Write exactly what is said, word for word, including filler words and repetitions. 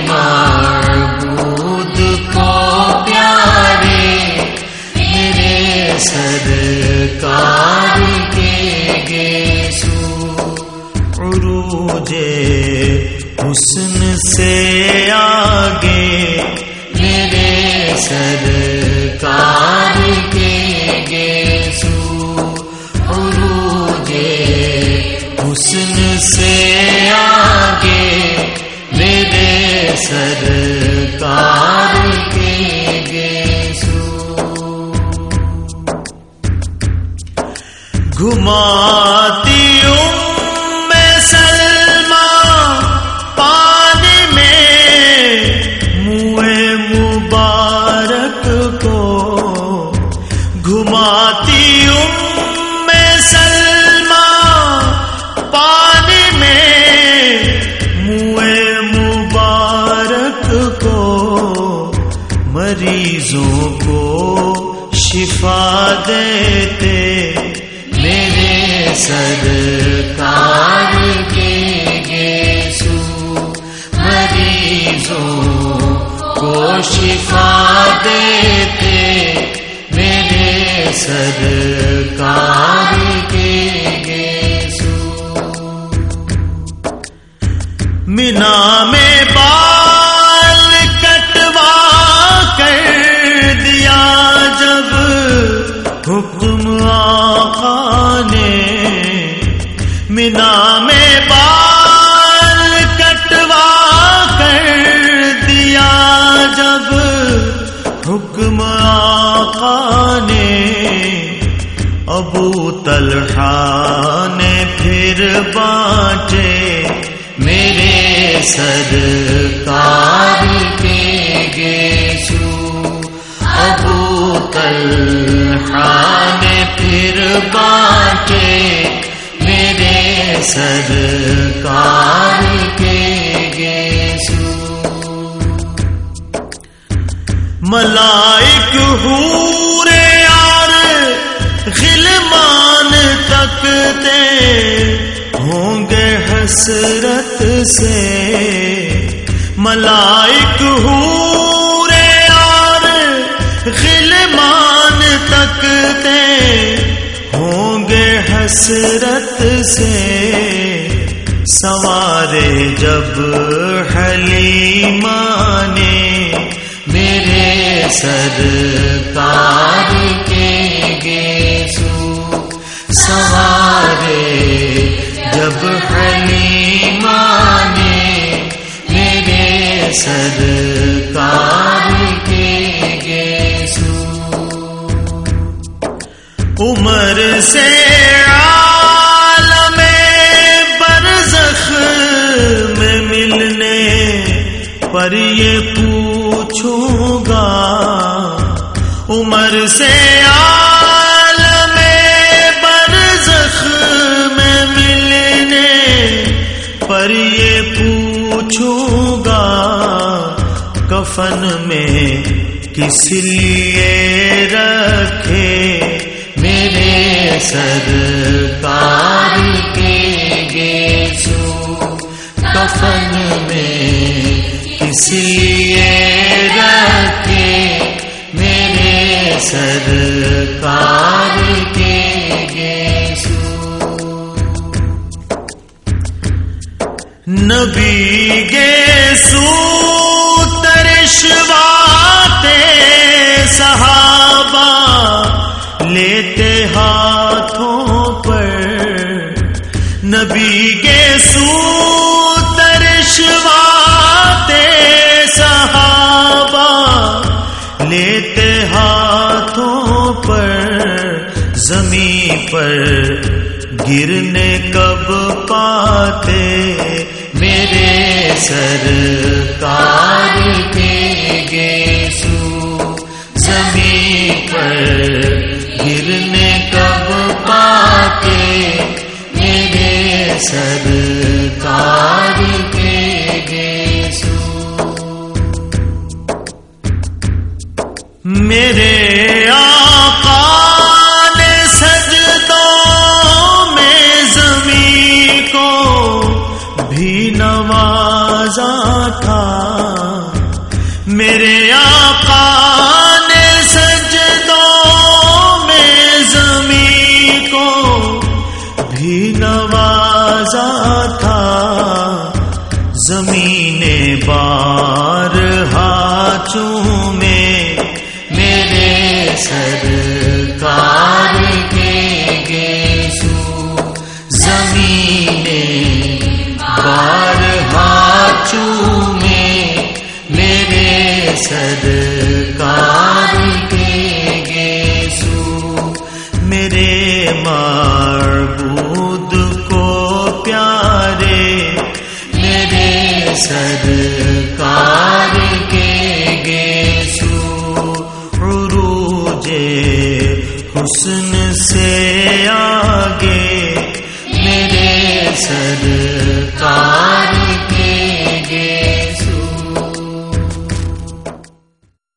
معبود کو پیارے میرے سرکار کے گیسو، عروج حسن سے آگے میرے سرکار کے گیسو، عروج حسن سے آگے میرے سرکار کے گیسو، گھماتی ام سلمہ پانی میں منہ مبارک کو، گھماتی ام سلمہ پانی میں منہ مبارک کو، مریضوں کو شفا دیتے میرے سرکار کے گیسو، مریضوں کو شفا دیتے میرے سرکار کے گیسو، مینا میں بال کٹوا کر دیا جب حکم آقا نے، مینا میں بال کٹوا کر دیا جب حکم آقا نے، ابو طلحہ نے پھر بانٹے میرے سرکار کے گیسو، ابو طلحہ نے پھر بانٹے میرے سرکار کے گیسو، ملائک حور یار غلمان تکتے ہوں گے حسرت سے، ملائک حور یار غلمان تکتے ہوں گے حسرت سے، سوارے جب حلیمہ نے میرے سرکار کے گیسو، سوارے جب حلیمہ نے میرے سرکار کے گیسو، عمر سے عالم برزخ میں ملنے پر یہ پوچھوں گا، عمر سے عالم برزخ میں ملنے پر یہ پوچھوں گا، کفن میں کس لیے رکھے میرے سرکار کے گیسو، کفن میں کس لیے رکھے میرے سرکار کے گیسو، نبی گیسو ترشواتے صحابہ لیتے ہاتھوں پر، نبی گیسو ترشواتے صحابہ لیتے ہاتھوں پر، زمین پر گرنے کب پاتے میرے سرکار کے گیسو، زمین پر گرنے کب پاتے میرے سرکار کے گیسو، میرے آقا نے سجدوں میں زمین کو بھی نوازا تھا، میرے آقا نے سجدوں میں زمین کو بھی نوازا تھا، زمین بارہا چومے میرے سرکار کے گیسو، زمین بارہا چومے میرے سرکار کے گیسو، میرے معبود کو پیارے میرے سرکار کے گیسو، عروج حسن سے